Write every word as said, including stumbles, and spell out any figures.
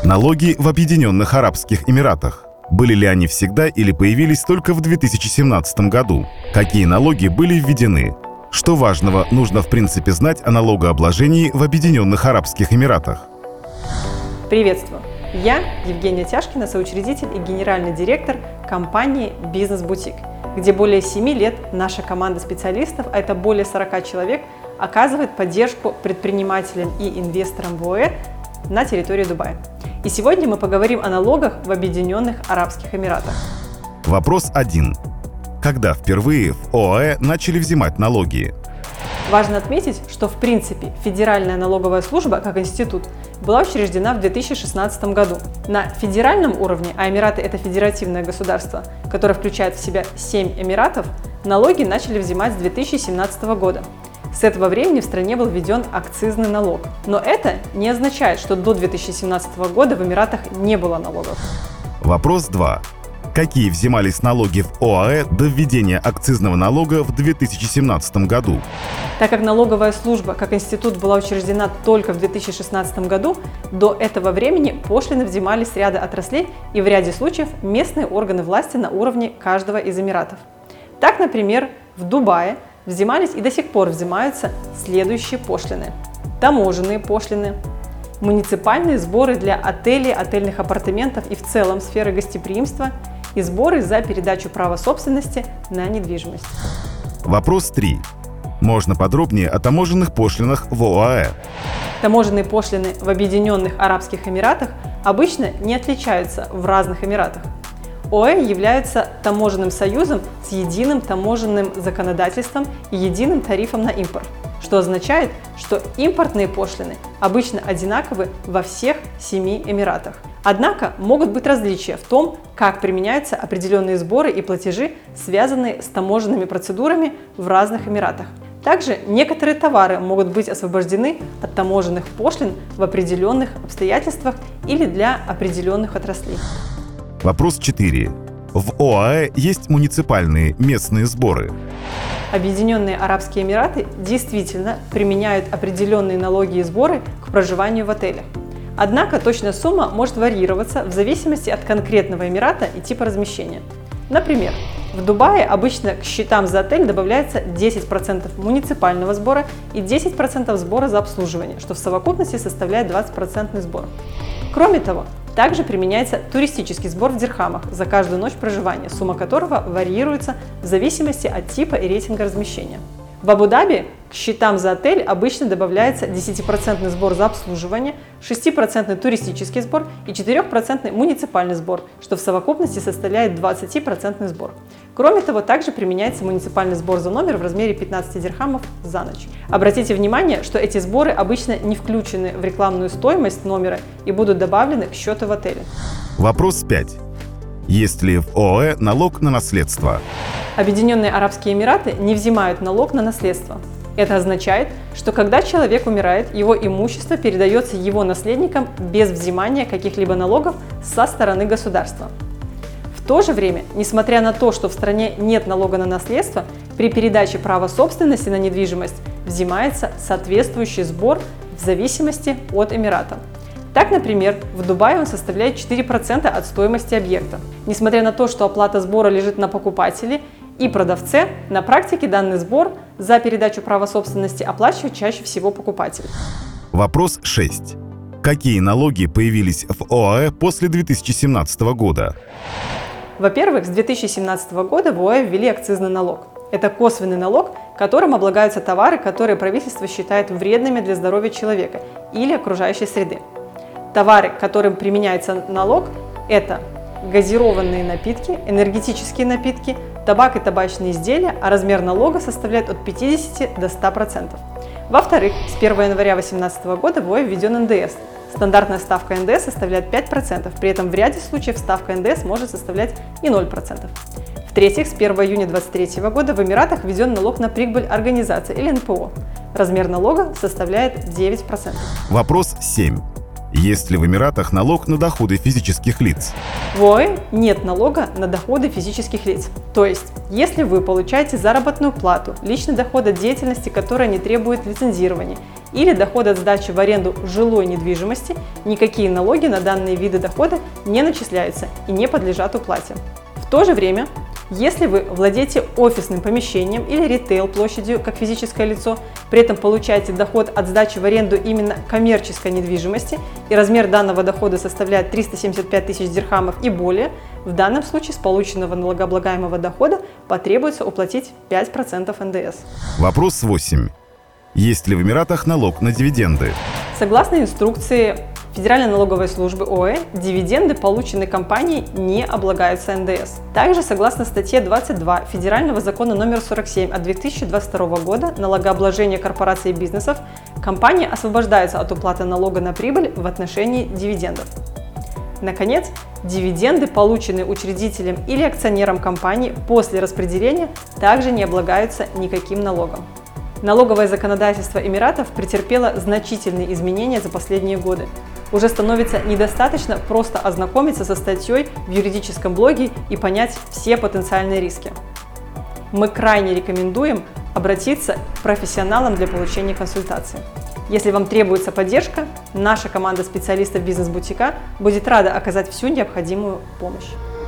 Налоги в Объединенных Арабских Эмиратах. Были ли они всегда или появились только в две тысячи семнадцатом году? Какие налоги были введены? Что важного нужно в принципе знать о налогообложении в Объединенных Арабских Эмиратах? Приветствую! Я Евгения Тяшкина, соучредитель и генеральный директор компании «Бизнес-бутик», где более семи лет наша команда специалистов, а это более сорока человек, оказывает поддержку предпринимателям и инвесторам в ОАЭ на территории Дубая. И сегодня мы поговорим о налогах в Объединенных Арабских Эмиратах. Вопрос один. Когда впервые в ОАЭ начали взимать налоги? Важно отметить, что в принципе Федеральная налоговая служба как институт была учреждена в две тысячи шестнадцатом году. На федеральном уровне, а Эмираты – это федеративное государство, которое включает в себя семь эмиратов, налоги начали взимать с две тысячи семнадцатого года. С этого времени в стране был введен акцизный налог. Но это не означает, что до две тысячи семнадцатого года в Эмиратах не было налогов. Вопрос два. Какие взимались налоги в ОАЭ до введения акцизного налога в две тысячи семнадцатом году? Так как налоговая служба как институт была учреждена только в две тысячи шестнадцатом году, до этого времени пошлины взимались с ряда отраслей и в ряде случаев местные органы власти на уровне каждого из эмиратов. Так, например, в Дубае взимались и до сих пор взимаются следующие пошлины: таможенные пошлины, муниципальные сборы для отелей, отельных апартаментов и в целом сферы гостеприимства и сборы за передачу права собственности на недвижимость. Вопрос три. Можно подробнее о таможенных пошлинах в ОАЭ? Таможенные пошлины в Объединенных Арабских Эмиратах обычно не отличаются в разных эмиратах. ОАЭ является таможенным союзом с единым таможенным законодательством и единым тарифом на импорт, что означает, что импортные пошлины обычно одинаковы во всех семи эмиратах. Однако могут быть различия в том, как применяются определенные сборы и платежи, связанные с таможенными процедурами в разных эмиратах. Также некоторые товары могут быть освобождены от таможенных пошлин в определенных обстоятельствах или для определенных отраслей. Вопрос четыре. В ОАЭ есть муниципальные местные сборы. Объединенные Арабские Эмираты действительно применяют определенные налоги и сборы к проживанию в отелях. Однако точная сумма может варьироваться в зависимости от конкретного эмирата и типа размещения. Например, в Дубае обычно к счетам за отель добавляется десять процентов муниципального сбора и десять процентов сбора за обслуживание, что в совокупности составляет двадцать процентов сбор. Кроме того, также применяется туристический сбор в дирхамах за каждую ночь проживания, сумма которого варьируется в зависимости от типа и рейтинга размещения. В Абу-Даби к счетам за отель обычно добавляется десятипроцентный сбор за обслуживание, шестипроцентный туристический сбор и четырехпроцентный муниципальный сбор, что в совокупности составляет двадцатипроцентный сбор. Кроме того, также применяется муниципальный сбор за номер в размере пятнадцати дирхамов за ночь. Обратите внимание, что эти сборы обычно не включены в рекламную стоимость номера и будут добавлены к счету в отеле. Вопрос пять. Есть ли в ОАЭ налог на наследство? Объединенные Арабские Эмираты не взимают налог на наследство. Это означает, что когда человек умирает, его имущество передается его наследникам без взимания каких-либо налогов со стороны государства. В то же время, несмотря на то, что в стране нет налога на наследство, при передаче права собственности на недвижимость взимается соответствующий сбор в зависимости от эмирата. Так, например, в Дубае он составляет четыре процента от стоимости объекта. Несмотря на то, что оплата сбора лежит на покупателе и продавце, на практике данный сбор за передачу права собственности оплачивает чаще всего покупатель. Вопрос шесть. Какие налоги появились в ОАЭ после две тысячи семнадцатого года? Во-первых, с две тысячи семнадцатого года в ОАЭ ввели акцизный налог. Это косвенный налог, которым облагаются товары, которые правительство считает вредными для здоровья человека или окружающей среды. Товары, к которым применяется налог, это газированные напитки, энергетические напитки, табак и табачные изделия, а размер налога составляет от пятидесяти до ста процентов. Во-вторых, с первого января две тысячи восемнадцатого года в ОАЭ введен эн дэ эс. Стандартная ставка эн дэ эс составляет пять процентов, при этом в ряде случаев ставка эн дэ эс может составлять и ноль процентов. В-третьих, с первого июня две тысячи двадцать третьего года в Эмиратах введен налог на прибыль организации или эн пэ о. Размер налога составляет девять процентов. Вопрос семь. Есть ли в Эмиратах налог на доходы физических лиц? В ОАЭ нет налога на доходы физических лиц. То есть, если вы получаете заработную плату, личный доход от деятельности, которая не требует лицензирования, или доход от сдачи в аренду жилой недвижимости, никакие налоги на данные виды дохода не начисляются и не подлежат уплате. В то же время, если вы владеете офисным помещением или ритейл площадью как физическое лицо, при этом получаете доход от сдачи в аренду именно коммерческой недвижимости и размер данного дохода составляет триста семьдесят пять тысяч дирхамов и более, в данном случае с полученного налогооблагаемого дохода потребуется уплатить пять процентов эн дэ эс. Вопрос восемь. Есть ли в Эмиратах налог на дивиденды? Согласно инструкции Федеральной налоговой службы о а э, дивиденды, полученные компанией, не облагаются эн дэ эс. Также, согласно статье двадцать два Федерального закона номер сорок семь от две тысячи двадцать второго года «Налогообложение корпораций и бизнесов», компании освобождаются от уплаты налога на прибыль в отношении дивидендов. Наконец, дивиденды, полученные учредителем или акционером компании после распределения, также не облагаются никаким налогом. Налоговое законодательство Эмиратов претерпело значительные изменения за последние годы. Уже становится недостаточно просто ознакомиться со статьей в юридическом блоге и понять все потенциальные риски. Мы крайне рекомендуем обратиться к профессионалам для получения консультации. Если вам требуется поддержка, наша команда специалистов бизнес-бутика будет рада оказать всю необходимую помощь.